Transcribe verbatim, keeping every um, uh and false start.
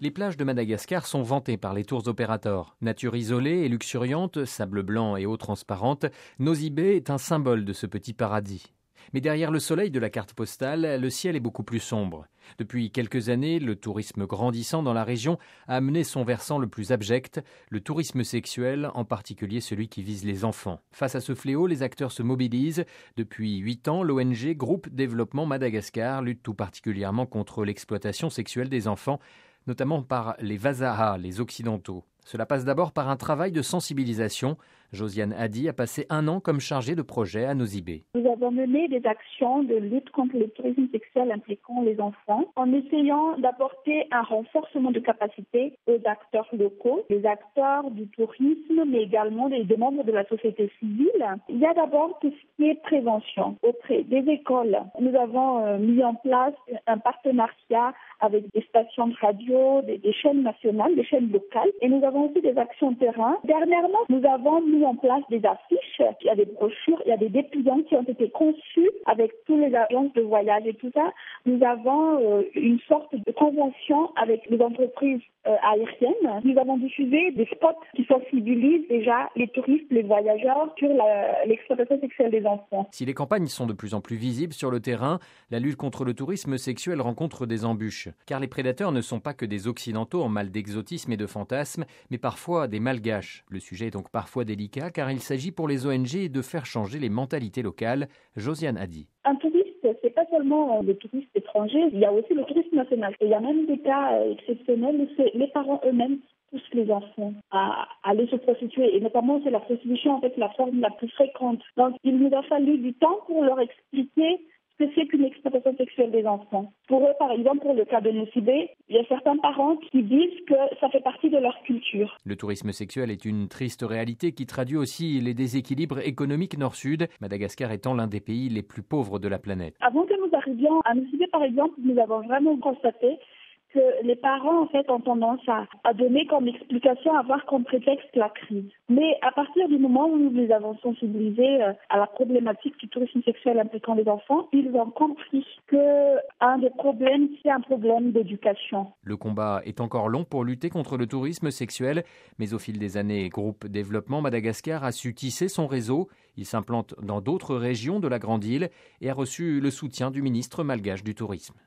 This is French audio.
Les plages de Madagascar sont vantées par les tours opérateurs. Nature isolée et luxuriante, sable blanc et eau transparente, Nosy Be est un symbole de ce petit paradis. Mais derrière le soleil de la carte postale, le ciel est beaucoup plus sombre. Depuis quelques années, le tourisme grandissant dans la région a amené son versant le plus abject, le tourisme sexuel, en particulier celui qui vise les enfants. Face à ce fléau, les acteurs se mobilisent. Depuis huit ans, l'O N G Groupe Développement Madagascar lutte tout particulièrement contre l'exploitation sexuelle des enfants, notamment par les Wazaha, les Occidentaux. Cela passe d'abord par un travail de sensibilisation. Josiane Hadi a passé un an comme chargée de projet à Nosy Be. Nous avons mené des actions de lutte contre le tourisme sexuel impliquant les enfants en essayant d'apporter un renforcement de capacité aux acteurs locaux, les acteurs du tourisme, mais également des, des membres de la société civile. Il y a d'abord tout ce qui est prévention auprès des écoles. Nous avons euh, mis en place un partenariat avec des stations de radio, des, des chaînes nationales, des chaînes locales, et nous avons aussi des actions de terrain. Dernièrement, nous avons mis en place des affiches, il y a des brochures, il y a des dépliants qui ont été conçus avec toutes les agences de voyage et tout ça. Nous avons euh, une sorte de convention avec les entreprises euh, aériennes. Nous avons diffusé des spots qui sensibilisent déjà les touristes, les voyageurs sur la, l'exploitation sexuelle des enfants. Si les campagnes sont de plus en plus visibles sur le terrain, la lutte contre le tourisme sexuel rencontre des embûches. Car les prédateurs ne sont pas que des Occidentaux en mal d'exotisme et de fantasmes, mais parfois des Malgaches. Le sujet est donc parfois délicat car il s'agit pour les O N G de faire changer les mentalités locales. Josiane Hadi. Un touriste, c'est pas seulement le touriste étranger, il y a aussi le tourisme national. Et il y a même des cas exceptionnels où c'est les parents eux-mêmes poussent les enfants à aller se prostituer. Et notamment, c'est la prostitution en fait la forme la plus fréquente. Donc, il nous a fallu du temps pour leur expliquer ce que c'est qu'une exploitation sexuelle des enfants. Pour eux, par exemple, pour le cas de Nosy Be, il y a certains parents qui disent que ça fait partie de leur culture. Le tourisme sexuel est une triste réalité qui traduit aussi les déséquilibres économiques nord-sud, Madagascar étant l'un des pays les plus pauvres de la planète. Avant que nous arrivions à Nosy Be, par exemple, nous avons vraiment constaté que les parents, en fait, ont tendance à, à donner comme explication, à avoir comme prétexte la crise. Mais à partir du moment où nous les avons sensibilisés à la problématique du tourisme sexuel impliquant les enfants, ils ont compris qu'un des problèmes, c'est un problème d'éducation. Le combat est encore long pour lutter contre le tourisme sexuel, mais au fil des années, Groupe Développement Madagascar a su tisser son réseau. Il s'implante dans d'autres régions de la Grande Île et a reçu le soutien du ministre malgache du Tourisme.